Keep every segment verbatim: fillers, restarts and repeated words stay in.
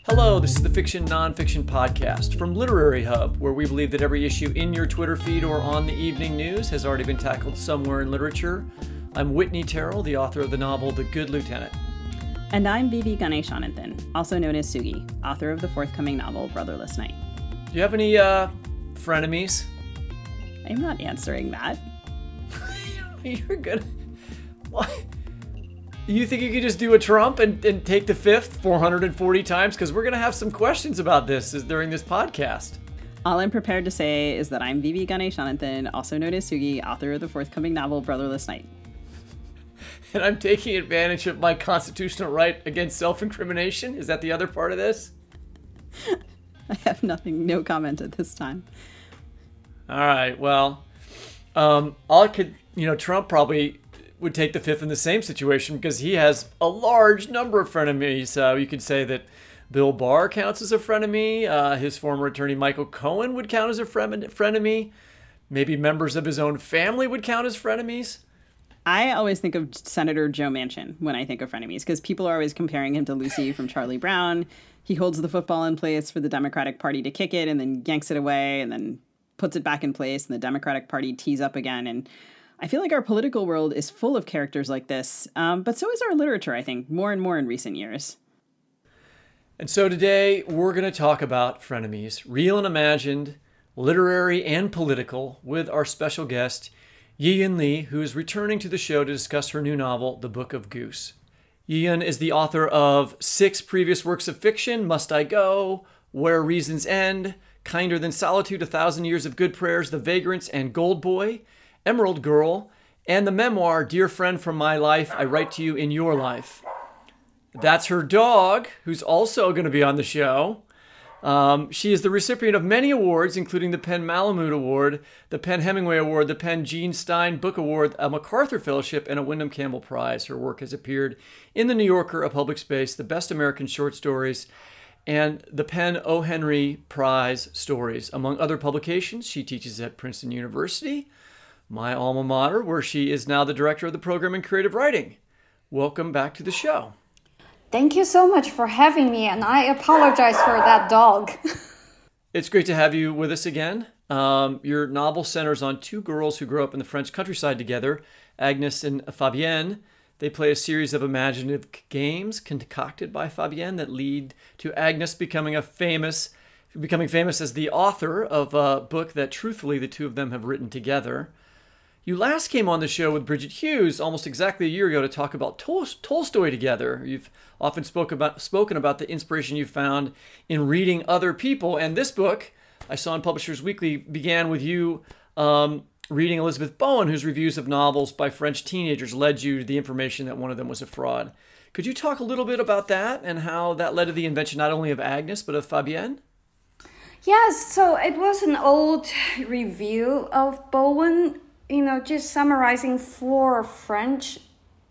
Hello, this is the Fiction Nonfiction Podcast from Literary Hub, where we believe that every issue in your Twitter feed or on the evening news has already been tackled somewhere in literature. I'm Whitney Terrell, the author of the novel The Good Lieutenant. And I'm Vivi Ganeshananthan, also known as Sugi, author of the forthcoming novel Brotherless Night. Do you have any uh, frenemies? I'm not answering that. You're good. What? You think you could just do a Trump and, and take the fifth four hundred forty times? Because we're going to have some questions about this during this podcast. All I'm prepared to say is that I'm Vivi Ganeshananthan, also known as Sugi, author of the forthcoming novel Brotherless Night. And I'm taking advantage of my constitutional right against self-incrimination? Is that the other part of this? I have nothing, no comment at this time. All right, well, um, all I could, you know, Trump probably would take the fifth in the same situation because he has a large number of frenemies. Uh, you could say that Bill Barr counts as a frenemy. Uh, his former attorney Michael Cohen would count as a frenemy. Maybe members of his own family would count as frenemies. I always think of Senator Joe Manchin when I think of frenemies because people are always comparing him to Lucy from Charlie Brown. He holds the football in place for the Democratic Party to kick it and then yanks it away and then puts it back in place and the Democratic Party tees up again. And I feel like our political world is full of characters like this, um, but so is our literature, I think, more and more in recent years. And so today we're going to talk about frenemies, real and imagined, literary and political, with our special guest, Yiyan Li, who is returning to the show to discuss her new novel, The Book of Goose. Yiyan is the author of six previous works of fiction, Must I Go, Where Reasons End, Kinder Than Solitude, A Thousand Years of Good Prayers, The Vagrants, and Gold Boy, Emerald Girl, and the memoir, Dear Friend from My Life, I Write to You in Your Life. That's her dog, who's also going to be on the show. Um, she is the recipient of many awards, including the Penn Malamud Award, the Penn Hemingway Award, the Penn Gene Stein Book Award, a MacArthur Fellowship, and a Wyndham Campbell Prize. Her work has appeared in The New Yorker, A Public Space, The Best American Short Stories, and the Penn O. Henry Prize Stories. Among other publications, she teaches at Princeton University, my alma mater, where she is now the director of the program in creative writing. Welcome back to the show. Thank you so much for having me, and I apologize for that dog. It's great to have you with us again. Um, your novel centers on two girls who grow up in the French countryside together, Agnes and Fabienne. They play a series of imaginative games concocted by Fabienne that lead to Agnes becoming a famous, becoming famous as the author of a book that, truthfully, the two of them have written together. You last came on the show with Bridget Hughes almost exactly a year ago to talk about Tol- Tolstoy together. You've often spoke about, spoken about the inspiration you found in reading other people. And this book, I saw in Publishers Weekly, began with you um, reading Elizabeth Bowen, whose reviews of novels by French teenagers led you to the information that one of them was a fraud. Could you talk a little bit about that and how that led to the invention not only of Agnes, but of Fabienne? Yes, so it was an old review of Bowen, you know, just summarizing four French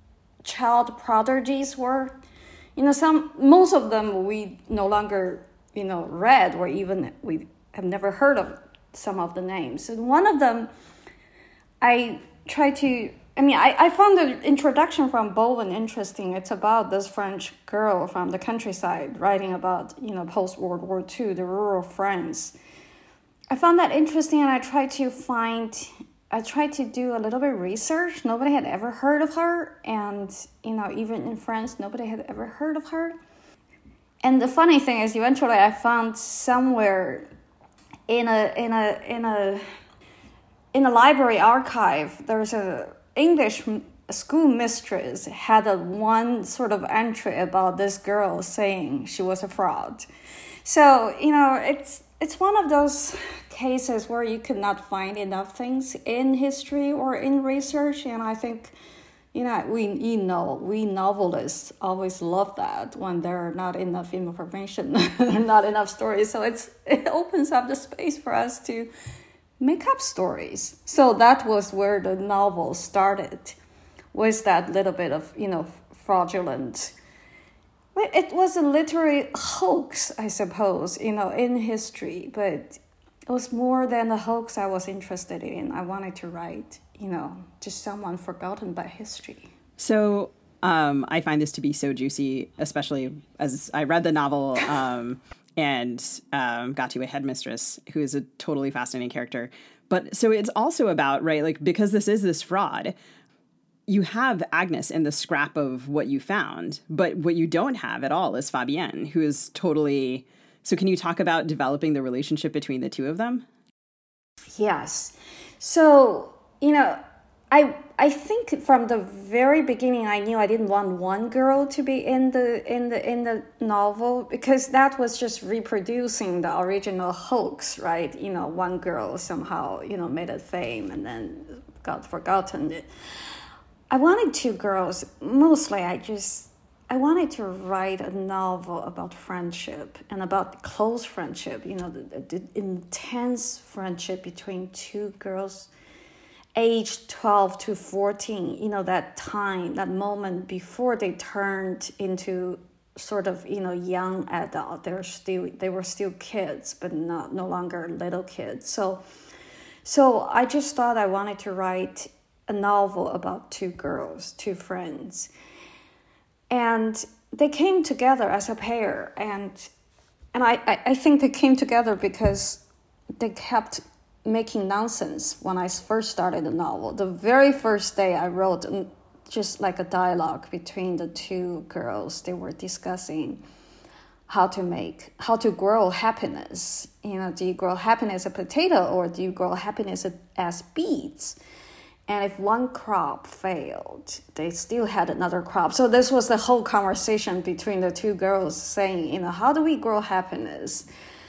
child prodigies were, you know, some, most of them we no longer, you know, read or even we have never heard of some of the names. And one of them, I tried to, I mean, I, I found the introduction from Bowen interesting. It's about this French girl from the countryside writing about, you know, post-World War Two, the rural France. I found that interesting and I tried to find... I tried to do a little bit of research. Nobody had ever heard of her. And, you know, even in France, nobody had ever heard of her. And the funny thing is, eventually I found somewhere in a in a in a in a library archive, there's a English school mistress had a one sort of entry about this girl saying she was a fraud. So, you know, it's it's one of those cases where you could not find enough things in history or in research, and I think, you know, we you know we novelists always love that when there are not enough information, not enough stories. So it's it opens up the space for us to make up stories. So that was where the novel started, was that little bit of, you know, fraudulent. It was a literary hoax, I suppose, you know, in history, but it was more than a hoax I was interested in. I wanted to write, you know, just someone forgotten by history. So Um, I find this to be so juicy, especially as I read the novel um, and um, got to a headmistress who is a totally fascinating character. But so it's also about, right, like, because this is this fraud, you have Agnes in the scrap of what you found, but what you don't have at all is Fabienne, who is totally... So can you talk about developing the relationship between the two of them? Yes. So, you know, I I think from the very beginning I knew I didn't want one girl to be in the in the in the novel, because that was just reproducing the original hoax, right? You know, one girl somehow, you know, made a fame and then got forgotten. I wanted two girls. Mostly I just I wanted to write a novel about friendship and about close friendship, you know, the, the intense friendship between two girls aged twelve to fourteen, you know, that time, that moment before they turned into sort of, you know, young adult. They're still, they were still kids, but not no longer little kids. So, so I just thought I wanted to write a novel about two girls, two friends. And they came together as a pair. And and I, I, I think they came together because they kept making nonsense when I first started the novel. The very first day I wrote just like a dialogue between the two girls. They were discussing how to make, how to grow happiness. You know, do you grow happiness as a potato or do you grow happiness as beets? And if one crop failed, they still had another crop. So this was the whole conversation between the two girls saying, you know, how do we grow happiness?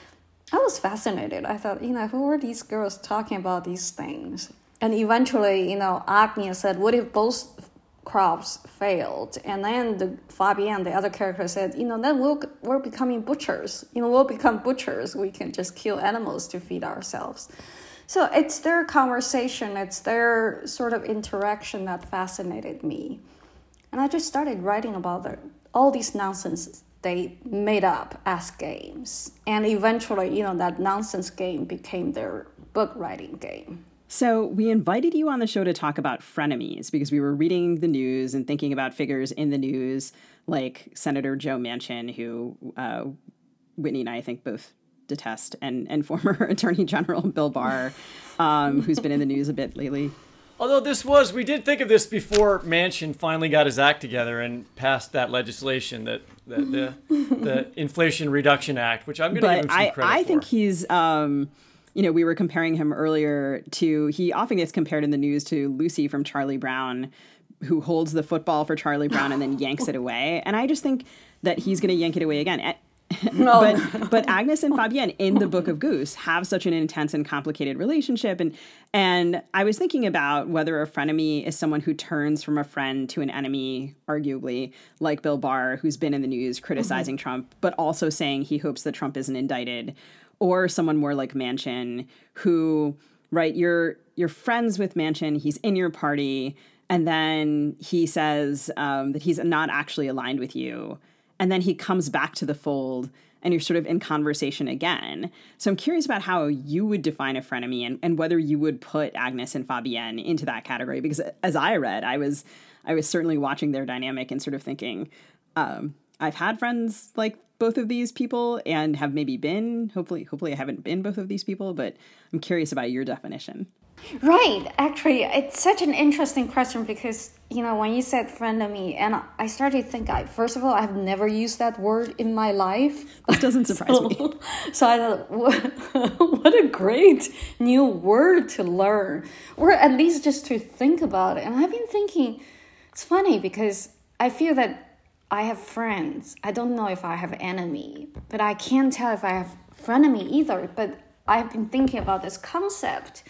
I was fascinated. I thought, you know, who are these girls talking about these things? And eventually, you know, Agnes said, what if both crops failed? And then the Fabienne, the other character, said, you know, then we'll, we're becoming butchers. You know, we'll become butchers. We can just kill animals to feed ourselves. So it's their conversation, it's their sort of interaction that fascinated me. And I just started writing about the, all these nonsense they made up as games. And eventually, you know, that nonsense game became their book writing game. So we invited you on the show to talk about frenemies because we were reading the news and thinking about figures in the news like Senator Joe Manchin, who uh, Whitney and I, I think both detest, and, and former Attorney General Bill Barr, um, who's been in the news a bit lately. Although this was, we did think of this before Manchin finally got his act together and passed that legislation, that, that the the Inflation Reduction Act, which I'm going to give him some I, credit I for. think he's, um, you know, we were comparing him earlier to, he often gets compared in the news to Lucy from Charlie Brown, who holds the football for Charlie Brown and then yanks it away. And I just think that he's going to yank it away again. No. but but Agnes and Fabienne in the Book of Goose have such an intense and complicated relationship. And and I was thinking about whether a frenemy is someone who turns from a friend to an enemy, arguably, like Bill Barr, who's been in the news criticizing mm-hmm. Trump, but also saying he hopes that Trump isn't indicted, or someone more like Manchin, who, right, you're you're friends with Manchin, he's in your party, and then he says um, that he's not actually aligned with you. And then he comes back to the fold and you're sort of in conversation again. So I'm curious about how you would define a frenemy and, and whether you would put Agnes and Fabienne into that category. Because as I read, I was I was certainly watching their dynamic and sort of thinking, um, I've had friends like both of these people and have maybe been, hopefully, hopefully I haven't been both of these people, but I'm curious about your definition. Right. Actually, it's such an interesting question because, you know, when you said frenemy, and I started to think, I, first of all, I've never used that word in my life. This doesn't surprise so, me. So I thought, what, what a great new word to learn, or at least just to think about it. And I've been thinking, it's funny because I feel that I have friends. I don't know if I have enemy, but I can't tell if I have frenemy either. But I've been thinking about this concept.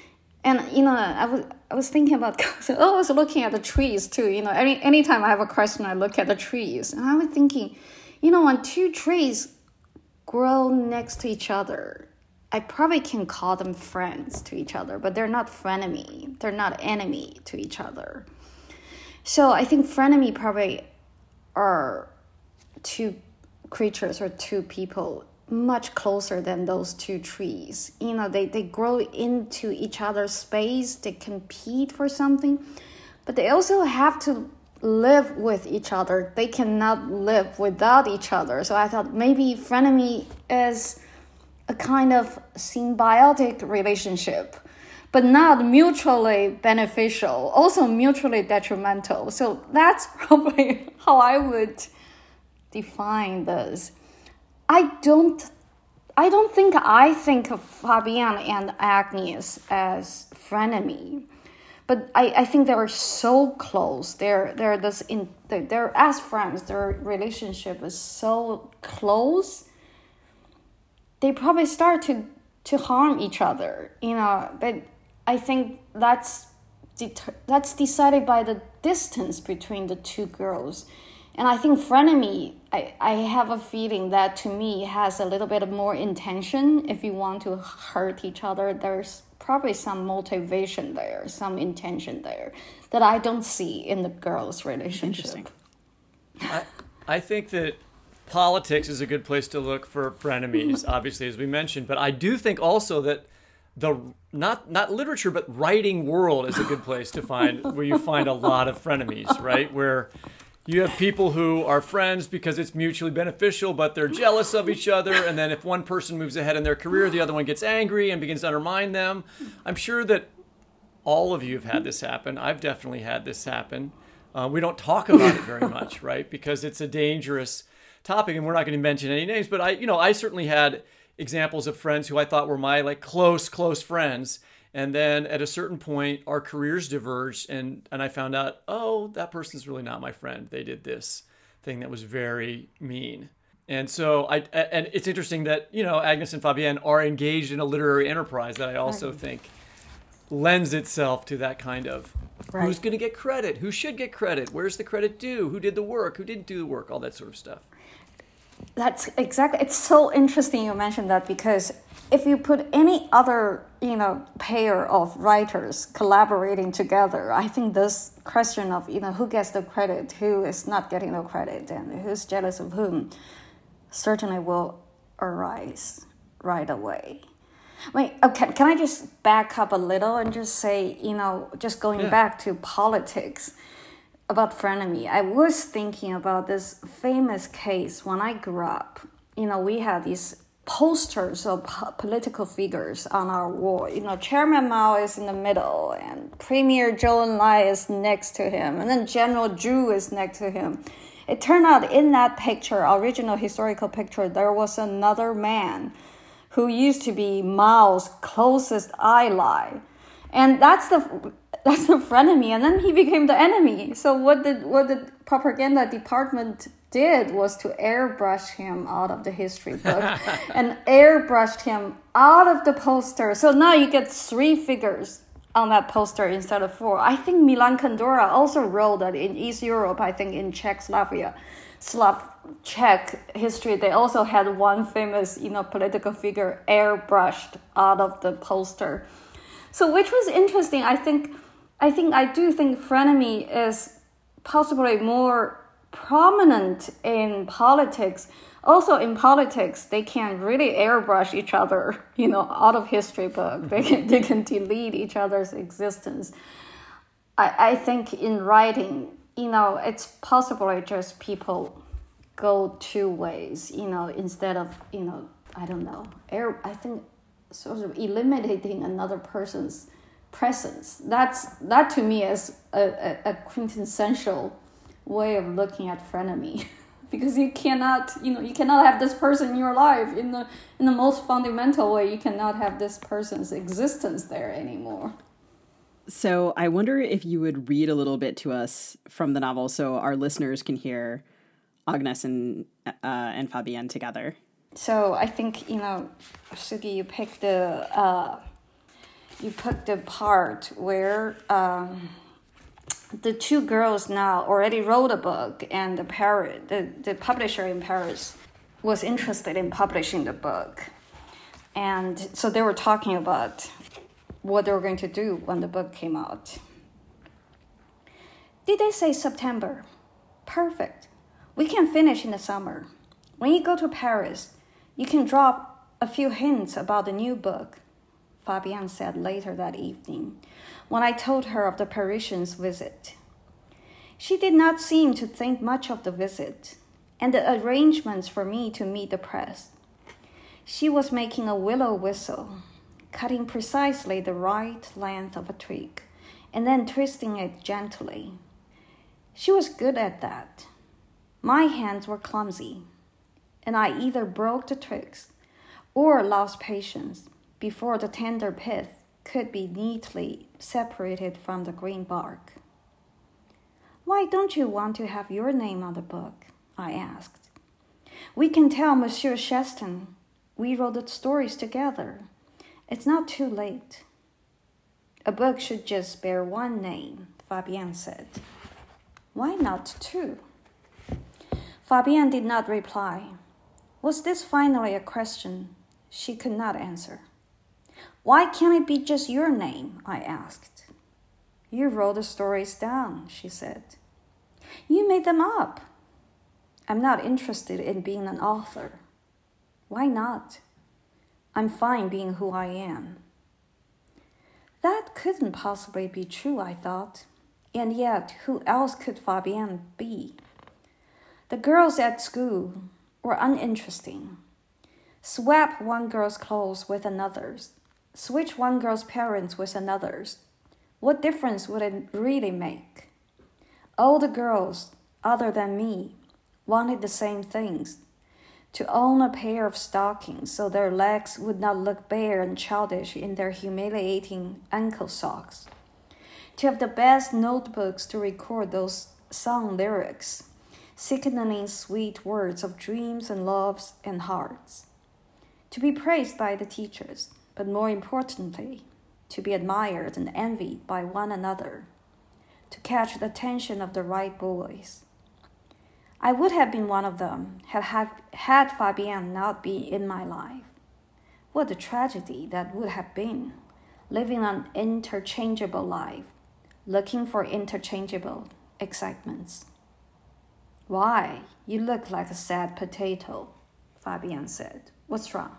And, you know, I was I was thinking about, oh, I was looking at the trees too. You know, any anytime I have a question, I look at the trees. And I was thinking, you know, when two trees grow next to each other, I probably can call them friends to each other, but they're not frenemy. They're not enemy to each other. So I think frenemy probably are two creatures or two people much closer than those two trees. You know, they, they grow into each other's space, they compete for something, but they also have to live with each other. They cannot live without each other. So I thought maybe frenemy is a kind of symbiotic relationship, but not mutually beneficial, also mutually detrimental. So that's probably how I would define this. I don't I don't think I think of Fabienne and Agnes as frenemy, but I, I think they were so close. They're they're this in they're, they're as friends. Their relationship is so close. They probably start to, to harm each other, you know. But I think that's det- that's decided by the distance between the two girls. And I think frenemy, I, I have a feeling that to me has a little bit more intention. If you want to hurt each other, there's probably some motivation there, some intention there that I don't see in the girls' relationship. I, I think that politics is a good place to look for frenemies, obviously, as we mentioned. But I do think also that the not not literature, but writing world is a good place to find where you find a lot of frenemies, right? Where you have people who are friends because it's mutually beneficial, but they're jealous of each other. And then if one person moves ahead in their career, the other one gets angry and begins to undermine them. I'm sure that all of you have had this happen. I've definitely had this happen. Uh, we don't talk about it very much, right? Because it's a dangerous topic, and we're not going to mention any names. But I, you know, I certainly had examples of friends who I thought were my like close, close friends. And then at a certain point, our careers diverged, and, and I found out, oh, that person's really not my friend. They did this thing that was very mean. And so I, and it's interesting that, you know, Agnes and Fabienne are engaged in a literary enterprise that I also right. think lends itself to that kind of right. who's going to get credit, who should get credit, where's the credit due, who did the work, who didn't do the work, all that sort of stuff. That's exactly, it's so interesting you mentioned that, because if you put any other, you know, pair of writers collaborating together, I think this question of, you know, who gets the credit, who is not getting the credit, and who's jealous of whom, certainly will arise right away. Wait, okay, can I just back up a little and just say, you know, just going yeah. back to politics about frenemy, I was thinking about this famous case when I grew up. You know, we had these posters of po- political figures on our wall. You know, Chairman Mao is in the middle, and Premier Zhou Enlai is next to him, and then General Zhu is next to him. It turned out in that picture, original historical picture, there was another man who used to be Mao's closest ally. And that's the that's the frenemy, and then he became the enemy. So what did what the propaganda department did was to airbrush him out of the history book and airbrushed him out of the poster. So now you get three figures on that poster instead of four. I think Milan Kundera also wrote that in East Europe, I think in Czechoslovakia, Slav Czech history, they also had one famous, you know, political figure airbrushed out of the poster. So which was interesting. I think I think I do think frenemy is possibly more prominent in politics. Also in politics, they can really airbrush each other, you know, out of history book. They can, they can delete each other's existence. I, I think in writing, you know, it's possibly just people go two ways, you know, instead of, you know, I don't know, air. I think sort of eliminating another person's presence. That's that to me is a, a, a quintessential way of looking at frenemy, because you cannot, you know, you cannot have this person in your life in the in the most fundamental way. You cannot have this person's existence there anymore. So I wonder if you would read a little bit to us from the novel, so our listeners can hear Agnes and uh, and Fabienne together. So I think, you know, Sugi, you picked the uh, you picked the part where um, the two girls now already wrote a book, and the Paris, the, the publisher in Paris was interested in publishing the book. And so they were talking about what they were going to do when the book came out. Did they say September? Perfect. We can finish in the summer. When you go to Paris, you can drop a few hints about the new book, Fabienne said later that evening, when I told her of the Parisians' visit. She did not seem to think much of the visit and the arrangements for me to meet the press. She was making a willow whistle, cutting precisely the right length of a twig, and then twisting it gently. She was good at that. My hands were clumsy, and I either broke the twigs or lost patience before the tender pith could be neatly separated from the green bark. "Why don't you want to have your name on the book?" I asked. "We can tell Monsieur Chastain we wrote the stories together. It's not too late." "A book should just bear one name," Fabienne said. "Why not two?" Fabienne did not reply. Was this finally a question she could not answer? "Why can't it be just your name?" I asked. "You wrote the stories down," she said. "You made them up." "I'm not interested in being an author." "Why not?" "I'm fine being who I am." That couldn't possibly be true, I thought. And yet, who else could Fabienne be? The girls at school were uninteresting. Swap one girl's clothes with another's. Switch one girl's parents with another's. What difference would it really make? All the girls, other than me, wanted the same things. To own a pair of stockings so their legs would not look bare and childish in their humiliating ankle socks. To have the best notebooks to record those song lyrics, sickening sweet words of dreams and loves and hearts. To be praised by the teachers, but more importantly, to be admired and envied by one another. To catch the attention of the right boys. I would have been one of them had, have, had Fabienne not been in my life. What a tragedy that would have been, living an interchangeable life, looking for interchangeable excitements. "Why, you look like a sad potato," Fabienne said. "What's wrong?"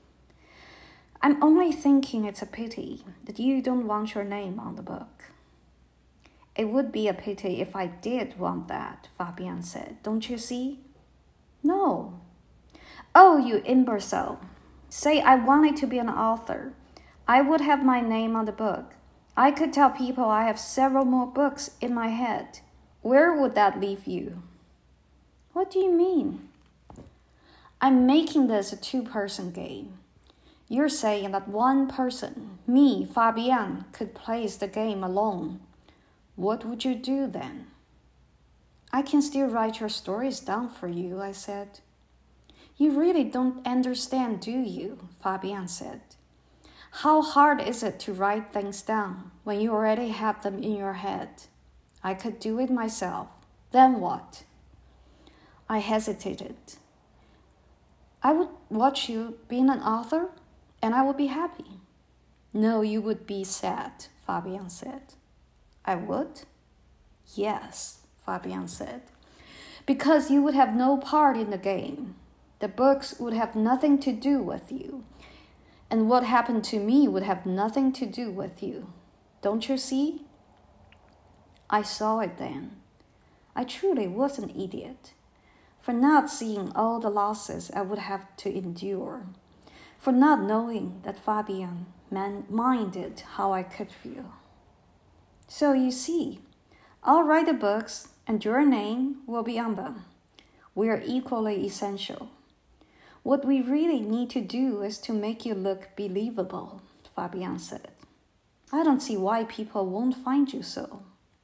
"I'm only thinking it's a pity that you don't want your name on the book." "It would be a pity if I did want that," Fabienne said. "Don't you see?" "No." "Oh, you imbecile. Say I wanted to be an author. I would have my name on the book. I could tell people I have several more books in my head. Where would that leave you?" "What do you mean?" "I'm making this a two-person game. You're saying that one person, me, Fabienne, could play the game alone. What would you do then?" "I can still write your stories down for you," I said. "You really don't understand, do you?" Fabienne said. "How hard is it to write things down when you already have them in your head? I could do it myself. Then what?" I hesitated. "I would watch you being an author, and I would be happy." "No, you would be sad," Fabienne said. "I would?" "Yes," Fabienne said, "because you would have no part in the game. The books would have nothing to do with you, and what happened to me would have nothing to do with you. Don't you see?" I saw it then. I truly was an idiot for not seeing all the losses I would have to endure, for not knowing that Fabienne minded how I could feel. "So you see, I'll write the books and your name will be on them. We are equally essential. What we really need to do is to make you look believable," Fabienne said. "I don't see why people won't find you so."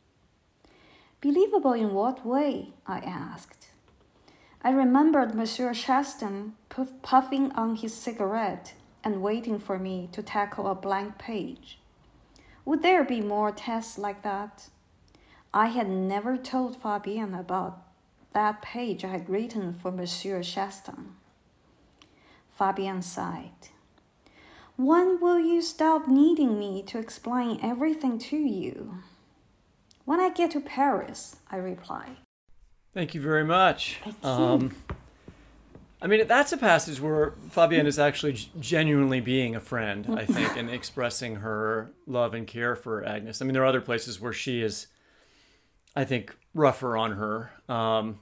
"Believable in what way?" I asked. I remembered Monsieur Chastain puffing on his cigarette and waiting for me to tackle a blank page. Would there be more tests like that? I had never told Fabienne about that page I had written for Monsieur Chastain. Fabienne sighed. "When will you stop needing me to explain everything to you?" "When I get to Paris," I replied. Thank you very much. Thank you. Um, I mean, that's a passage where Fabienne is actually genuinely being a friend, I think, and expressing her love and care for Agnes. I mean, there are other places where she is I think, rougher on her. Um,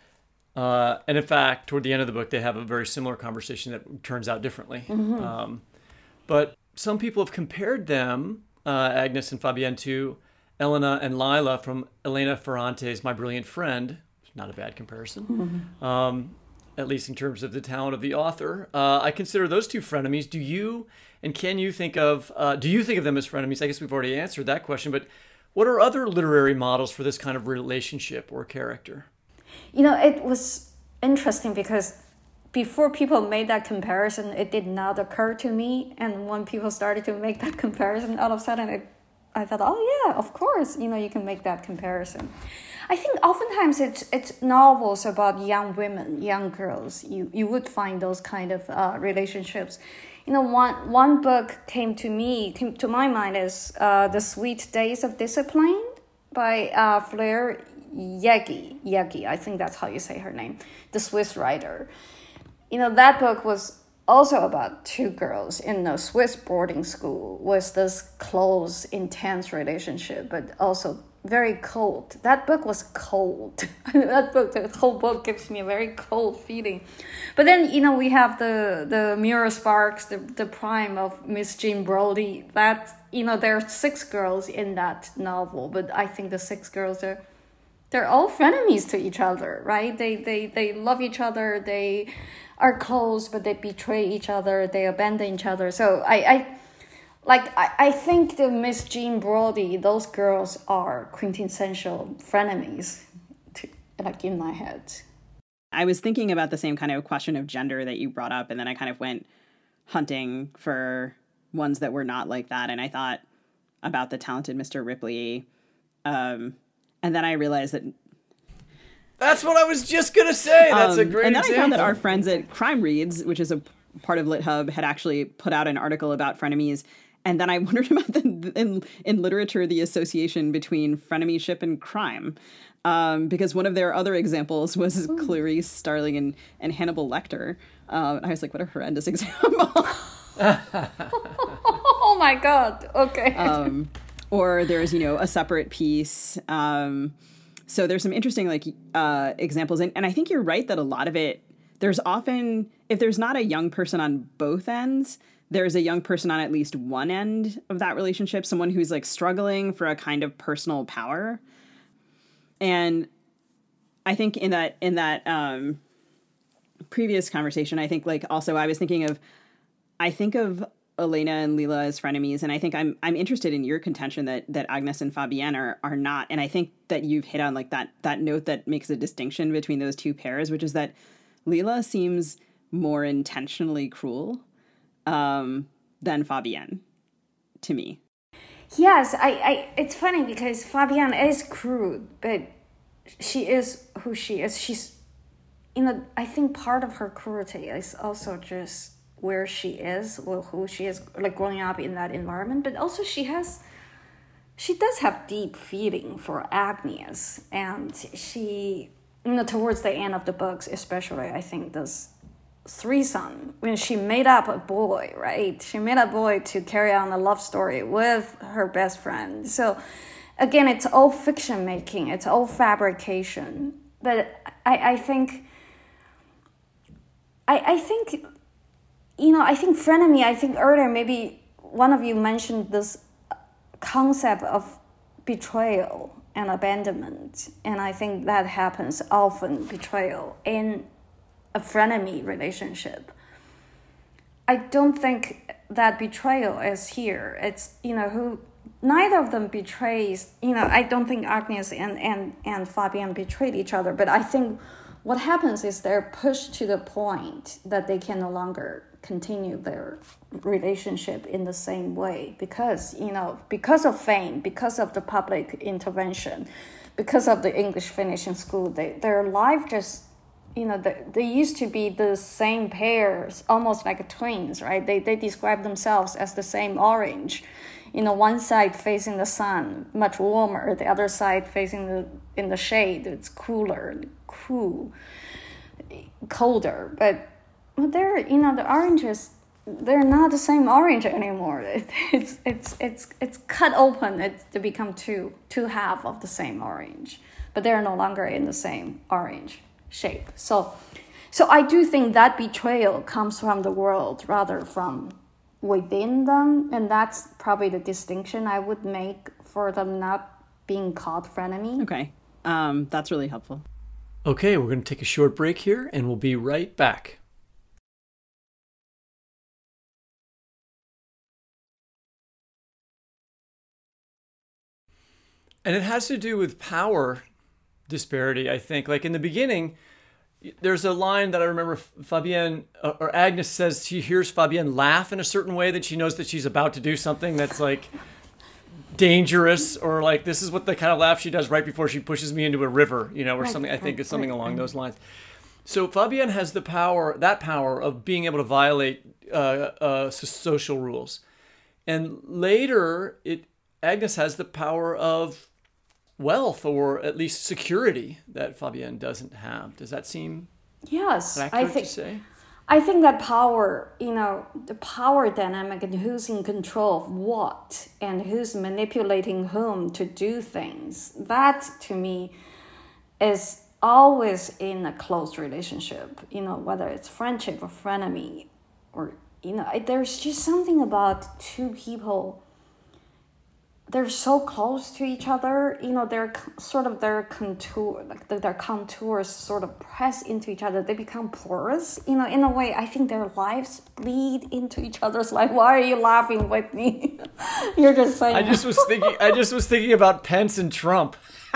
uh, and in fact, toward the end of the book, they have a very similar conversation that turns out differently. Mm-hmm. Um, but some people have compared them, uh, Agnes and Fabienne, to Elena and Lila from Elena Ferrante's My Brilliant Friend. Not a bad comparison, mm-hmm. um, at least in terms of the talent of the author. Uh, I consider those two frenemies. Do you and can you think of, uh, do you think of them as frenemies? I guess we've already answered that question, but what are other literary models for this kind of relationship or character? You know, it was interesting because before people made that comparison, it did not occur to me. And when people started to make that comparison, all of a sudden it, I thought, oh yeah, of course, you know, you can make that comparison. I think oftentimes it's it's novels about young women, young girls. You you would find those kind of uh, relationships. You know, one one book came to me, came to my mind is uh, The Sweet Days of Discipline by uh, Fleur Yegi. Yegi, I think that's how you say her name, the Swiss writer. You know, that book was also about two girls in a Swiss boarding school with this close, intense relationship, but also very cold. That book was cold. that book, the whole book gives me a very cold feeling. But then, you know, we have the, the Muriel Sparks, the, the prime of Miss Jean Brodie. That, you know, there are six girls in that novel, but I think the six girls are, they're all frenemies to each other, right? They, they, they love each other. They are close, but they betray each other. They abandon each other. So I, I Like, I, I think the Miss Jean Brodie, those girls are quintessential frenemies, to, like, in my head. I was thinking about the same kind of question of gender that you brought up, and then I kind of went hunting for ones that were not like that, and I thought about the talented Mister Ripley, um, and then I realized that... That's what I was just going to say! That's um, a great and then example. I found that our friends at Crime Reads, which is a part of LitHub, had actually put out an article about frenemies. And then I wondered about the, in, in literature, the association between frenemyship and crime. Um, because one of their other examples was Ooh. Clarice Starling and, and Hannibal Lecter. Uh, I was like, what a horrendous example. Oh my God. Okay. Um, or there's, you know, A Separate Piece. Um, so there's some interesting like uh, examples. And, and I think you're right that a lot of it, there's often, if there's not a young person on both ends, there's a young person on at least one end of that relationship, someone who's like struggling for a kind of personal power. And I think in that, in that um, previous conversation, I think like also I was thinking of, I think of Elena and Lila as frenemies. And I think I'm, I'm interested in your contention that, that Agnes and Fabienne are, are not. And I think that you've hit on like that, that note that makes a distinction between those two pairs, which is that Lila seems more intentionally cruel um, than Fabienne, to me. Yes, I, I. It's funny because Fabienne is crude, but she is who she is. She's, you know, I think part of her cruelty is also just where she is, or who she is, like growing up in that environment. But also she has, she does have deep feeling for Agnes, and she, you know, towards the end of the books, especially, I think this threesome, when she made up a boy, right? She made a boy to carry on a love story with her best friend. So again, it's all fiction making, it's all fabrication. But I, I think, I, I think, you know, I think frenemy, I think earlier maybe one of you mentioned this concept of betrayal and abandonment. And I think that happens often, betrayal in a frenemy relationship. I don't think that betrayal is here. It's, you know, who neither of them betrays, you know, I don't think Agnes and, and, and Fabienne betrayed each other, but I think what happens is they're pushed to the point that they can no longer continue their relationship in the same way because, you know, because of fame, because of the public intervention, because of the English finishing school, they, their life just, you know, they, they used to be the same pairs, almost like twins, right? They they describe themselves as the same orange. You know, one side facing the sun, much warmer. The other side facing the in the shade, it's cooler, cool, colder. But they're, you know, the oranges, they're not the same orange anymore. It, it's it's it's it's cut open. It's to become two two half of the same orange, but they're no longer in the same orange shape. So, so I do think that betrayal comes from the world rather from within them, and that's probably the distinction I would make for them not being called frenemy. Okay, um, that's really helpful. Okay, we're going to take a short break here, and we'll be right back. And it has to do with power disparity, I think. Like in the beginning, there's a line that I remember Fabienne or Agnes says she hears Fabienne laugh in a certain way that she knows that she's about to do something that's like dangerous, or like this is what the kind of laugh she does right before she pushes me into a river, you know, or right, something. I think right, it's something right, along right. those lines. So Fabienne has the power, that power of being able to violate uh, uh, social rules. And later, it Agnes has the power of wealth, or at least security, that Fabienne doesn't have. Does that seem Yes, accurate I think to say? I think that power, you know, the power dynamic and who's in control of what and who's manipulating whom to do things, that to me is always in a close relationship, you know, whether it's friendship or frenemy, or, you know, there's just something about two people. They're so close to each other, you know, they're sort of their contour, like their contours sort of press into each other. They become porous, you know, in a way. I think their lives bleed into each other's life. Why are you laughing with me? You're just saying. I just was thinking. I just was thinking about Pence and Trump.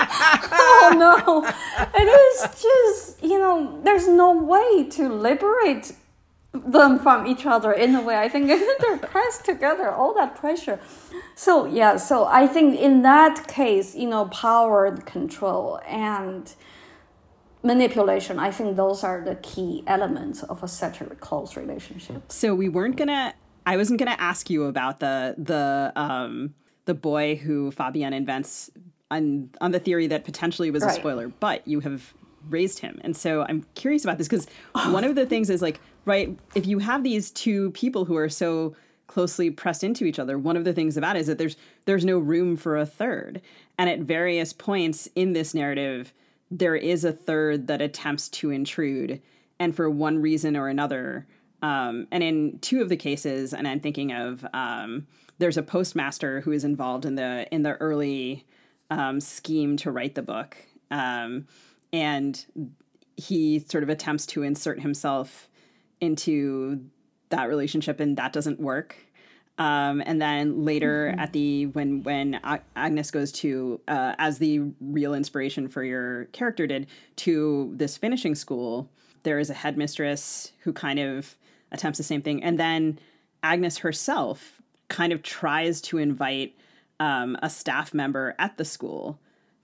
Oh no, it is just, you know, there's no way to liberate them from each other in a way. I think they're pressed together, all that pressure. So yeah, so I think in that case, you know, power and control and manipulation, I think those are the key elements of a such a close relationship. So we weren't gonna I wasn't gonna ask you about the the um the boy who Fabienne invents on on the theory that potentially was a Right. spoiler, but you have raised him. And so I'm curious about this, because one of the things is like, right, if you have these two people who are so closely pressed into each other, one of the things about it is that there's there's no room for a third. And at various points in this narrative, there is a third that attempts to intrude, and for one reason or another. Um, and in two of the cases, and I'm thinking of, um, there's a postmaster who is involved in the in the early um, scheme to write the book. Um, and he sort of attempts to insert himself into that relationship, and that doesn't work. Um, and then later mm-hmm. at the when when Agnes goes to uh, as the real inspiration for your character did, to this finishing school, there is a headmistress who kind of attempts the same thing, and then Agnes herself kind of tries to invite um, a staff member at the school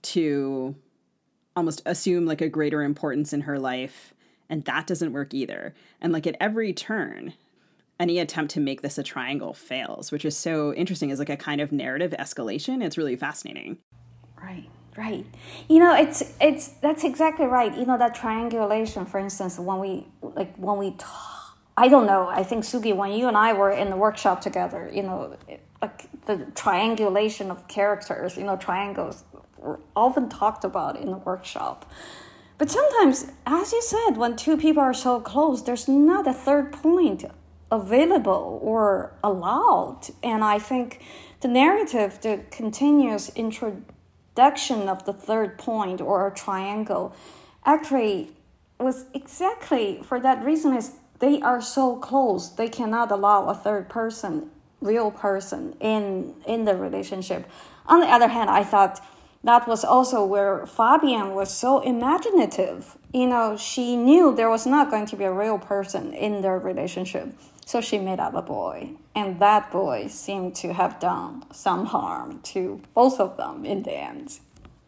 to almost assume like a greater importance in her life, and that doesn't work either. And like at every turn, any attempt to make this a triangle fails, which is so interesting as like a kind of narrative escalation. It's really fascinating. Right, right. You know, it's it's that's exactly right. You know, that triangulation, for instance, when we like when we talk, I don't know, I think Sugi, when you and I were in the workshop together, you know, like the triangulation of characters, you know, triangles were often talked about in the workshop. But sometimes, as you said, when two people are so close, there's not a third point available or allowed. And I think the narrative, the continuous introduction of the third point or a triangle, actually was exactly for that reason, is they are so close, they cannot allow a third person, real person, in, in the relationship. On the other hand, I thought that was also where Fabienne was so imaginative. You know, she knew there was not going to be a real person in their relationship. So she made up a boy. And that boy seemed to have done some harm to both of them in the end.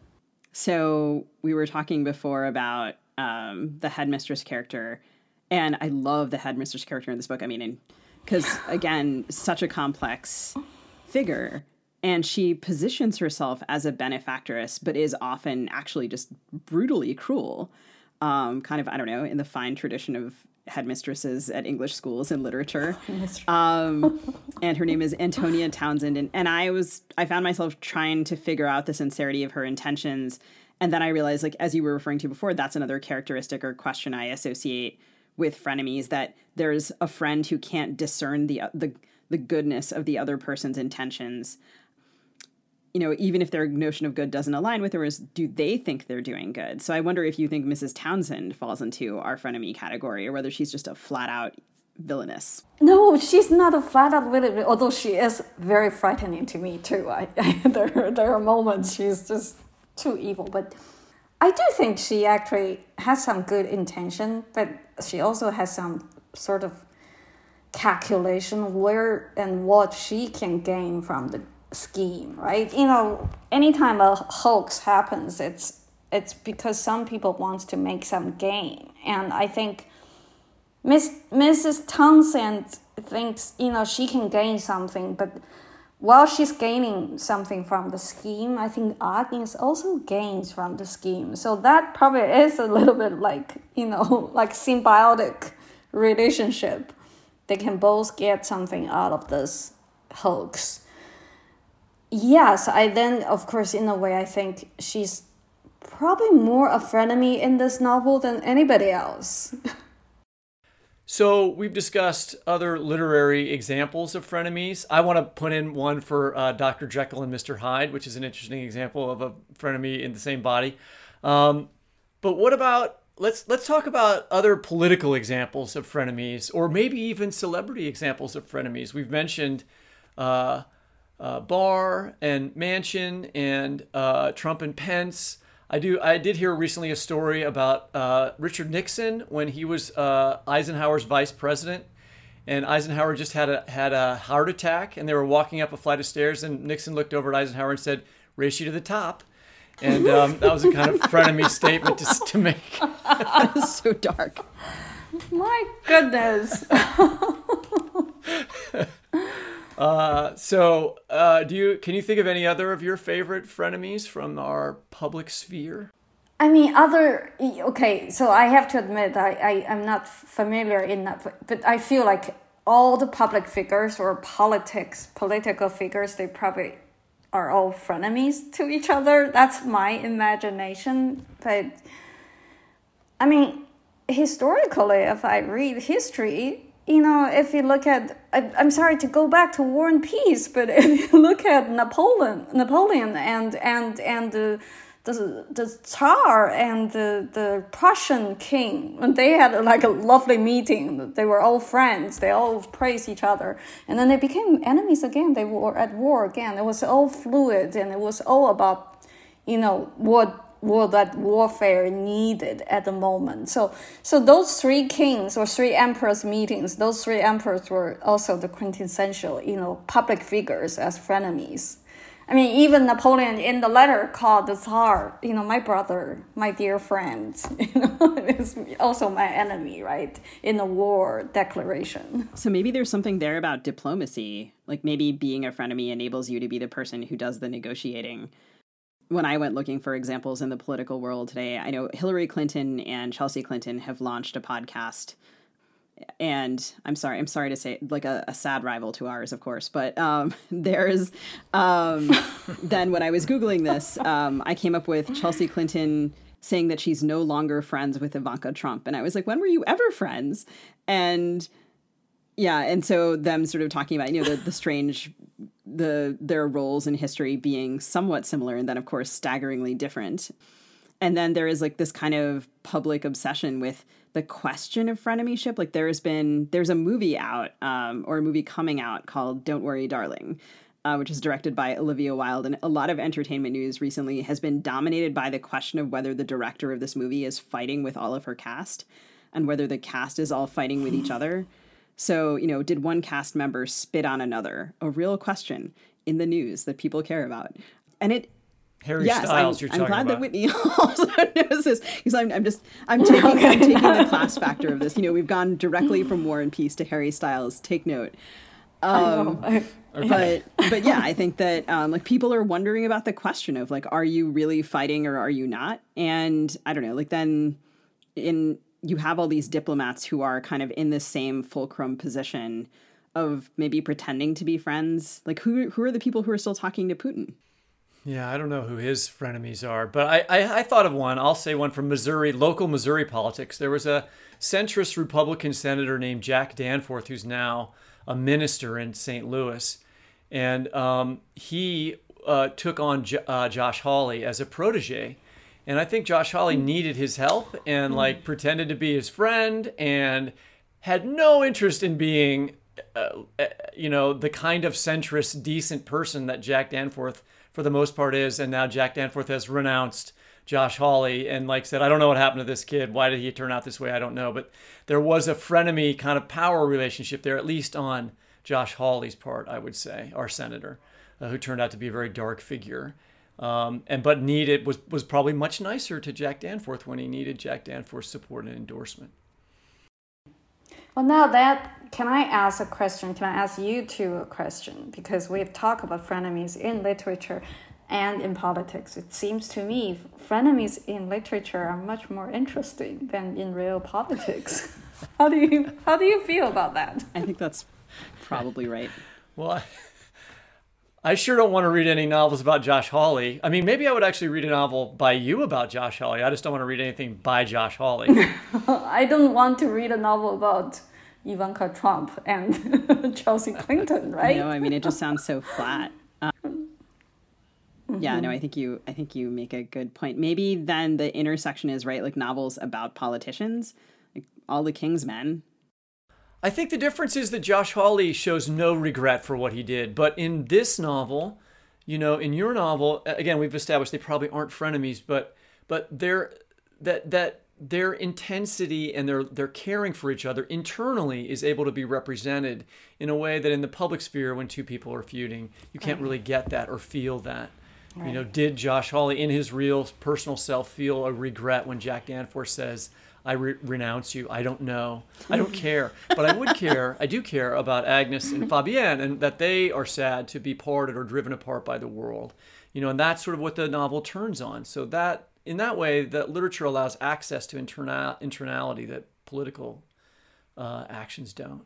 So we were talking before about um, the headmistress character. And I love the headmistress character in this book. I mean, because, again, such a complex figure. And she positions herself as a benefactress, but is often actually just brutally cruel. Um, kind of, I don't know, in the fine tradition of headmistresses at English schools and literature. Um, and her name is Antonia Townsend. And, and I was, I found myself trying to figure out the sincerity of her intentions. And then I realized, like, as you were referring to before, that's another characteristic or question I associate with frenemies, that there's a friend who can't discern the, the, the goodness of the other person's intentions. You know, even if their notion of good doesn't align with yours, do they think they're doing good? So I wonder if you think Missus Townsend falls into our frenemy category, or whether she's just a flat-out villainous. No, she's not a flat-out villain, although she is very frightening to me, too. I, I, there, there are moments she's just too evil. But I do think she actually has some good intention, but she also has some sort of calculation where and what she can gain from the scheme, right? You know, anytime a hoax happens, it's it's because some people want to make some gain. And I think Miss Missus Townsend thinks, you know, she can gain something, but while she's gaining something from the scheme, I think Agnes also gains from the scheme. So that probably is a little bit like, you know, like symbiotic relationship. They can both get something out of this hoax. Yes, I then, of course, in a way, I think she's probably more a frenemy in this novel than anybody else. So we've discussed other literary examples of frenemies. I want to put in one for uh, Doctor Jekyll and Mister Hyde, which is an interesting example of a frenemy in the same body. Um, but what about, let's let's talk about other political examples of frenemies, or maybe even celebrity examples of frenemies. We've mentioned Uh, Uh, Barr and Manchin and uh, Trump and Pence. I do. I did hear recently a story about uh, Richard Nixon when he was uh, Eisenhower's vice president, and Eisenhower just had a had a heart attack, and they were walking up a flight of stairs, and Nixon looked over at Eisenhower and said, "Race you to the top," and um, that was a kind of frenemy statement to to make. That is so dark. My goodness. Uh, so, uh, do you, can you think of any other of your favorite frenemies from our public sphere? I mean, other, okay, so I have to admit, I, I, I'm not familiar enough, but I feel like all the public figures or politics, political figures, they probably are all frenemies to each other. That's my imagination. But, I mean, historically, if I read history, you know, if you look at, I, I'm sorry to go back to War and Peace, but if you look at Napoleon, Napoleon and and and the the, the Tsar and the, the Prussian king, and they had like a lovely meeting. They were all friends. They all praised each other, and then they became enemies again. They were at war again. It was all fluid, and it was all about, you know, what. what that warfare needed at the moment. So so those three kings or three emperors meetings, those three emperors were also the quintessential, you know, public figures as frenemies. I mean, even Napoleon in the letter called the Tsar, you know, my brother, my dear friend, you know, is also my enemy, right? In the war declaration. So maybe there's something there about diplomacy. Like maybe being a frenemy enables you to be the person who does the negotiating. When I went looking for examples in the political world today, I know Hillary Clinton and Chelsea Clinton have launched a podcast. And I'm sorry, I'm sorry to say, like a, a sad rival to ours, of course. But um, there's, um, then when I was Googling this, um, I came up with Chelsea Clinton saying that she's no longer friends with Ivanka Trump. And I was like, when were you ever friends? And yeah, and so them sort of talking about, you know, the, the strange, the their roles in history being somewhat similar and then, of course, staggeringly different. And then there is like this kind of public obsession with the question of frenemyship. Like there has been, there's a movie out um, or a movie coming out called Don't Worry, Darling, uh, which is directed by Olivia Wilde. And a lot of entertainment news recently has been dominated by the question of whether the director of this movie is fighting with all of her cast and whether the cast is all fighting with each other. So, you know, did one cast member spit on another? A real question in the news that people care about. And it, Harry yes, Styles, I'm, you're I'm talking glad about. that Whitney also knows this because I'm, I'm just, I'm taking, I'm taking the class factor of this. You know, we've gone directly from War and Peace to Harry Styles. Take note. Um, Okay. But, but yeah, I think that um, like people are wondering about the question of like, are you really fighting or are you not? And I don't know, like then in, you have all these diplomats who are kind of in the same fulcrum position of maybe pretending to be friends. Like, who who are the people who are still talking to Putin? Yeah, I don't know who his frenemies are, but I, I, I thought of one. I'll say one from Missouri, local Missouri politics. There was a centrist Republican senator named Jack Danforth, who's now a minister in Saint Louis. And um, he uh, took on J- uh, Josh Hawley as a protege. And I think Josh Hawley needed his help and like pretended to be his friend and had no interest in being, uh, you know, the kind of centrist, decent person that Jack Danforth for the most part is. And now Jack Danforth has renounced Josh Hawley and like said, I don't know what happened to this kid. Why did he turn out this way? I don't know. But there was a frenemy kind of power relationship there, at least on Josh Hawley's part, I would say, our senator, uh, who turned out to be a very dark figure. Um, and but needed was, was probably much nicer to Jack Danforth when he needed Jack Danforth's support and endorsement. Well, now that, can I ask a question? Can I ask you two a question? Because we've talked about frenemies in literature and in politics. It seems to me frenemies in literature are much more interesting than in real politics. How do you how do you feel about that? I think that's probably right. Well, I, I sure don't want to read any novels about Josh Hawley. I mean, maybe I would actually read a novel by you about Josh Hawley. I just don't want to read anything by Josh Hawley. I don't want to read a novel about Ivanka Trump and Chelsea Clinton, right? No, I mean, it just sounds so flat. Um, mm-hmm. Yeah, no, I think you, I think you make a good point. Maybe then the intersection is right, like novels about politicians, like All the King's Men. I think the difference is that Josh Hawley shows no regret for what he did. But in this novel, you know, in your novel, again, we've established they probably aren't frenemies, but but their that that their intensity and their their caring for each other internally is able to be represented in a way that in the public sphere, when two people are feuding, you can't right. really get that or feel that. Right. You know, did Josh Hawley in his real personal self feel a regret when Jack Danforth says, I re- renounce you. I don't know. I don't care. But I would care. I do care about Agnes and Fabienne and that they are sad to be parted or driven apart by the world. You know, and that's sort of what the novel turns on. So that, in that way, that literature allows access to internal internality that political uh, actions don't.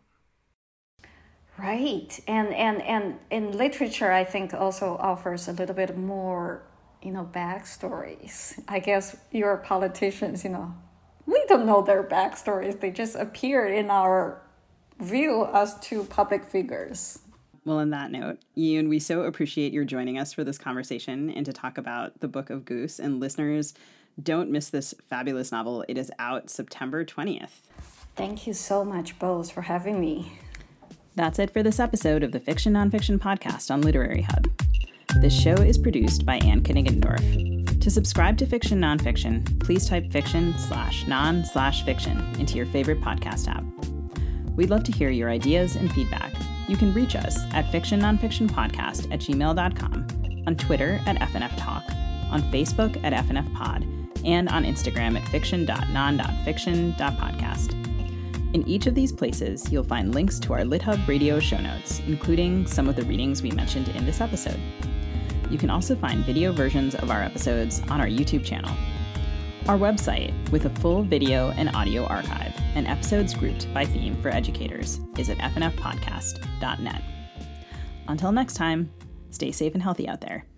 Right. And, and, and in literature, I think also offers a little bit more, you know, backstories. I guess your politicians, you know, we don't know their backstories. They just appear in our view as two public figures. Well, on that note, Yi-Yun, we so appreciate your joining us for this conversation and to talk about the Book of Goose. And listeners, don't miss this fabulous novel. It is out September twentieth. Thank you so much, both, for having me. That's it for this episode of the Fiction Nonfiction Podcast on Literary Hub. This show is produced by Anne Kniggendorf. To subscribe to Fiction Nonfiction, please type fiction slash non slash fiction into your favorite podcast app. We'd love to hear your ideas and feedback. You can reach us at fiction nonfiction podcast at gmail dot com, on Twitter at F N F Talk, on Facebook at F N F Pod, and on Instagram at fiction dot non dot fiction dot podcast. In each of these places, you'll find links to our LitHub radio show notes, including some of the readings we mentioned in this episode. You can also find video versions of our episodes on our YouTube channel. Our website, with a full video and audio archive and episodes grouped by theme for educators, is at f n f podcast dot net. Until next time, stay safe and healthy out there.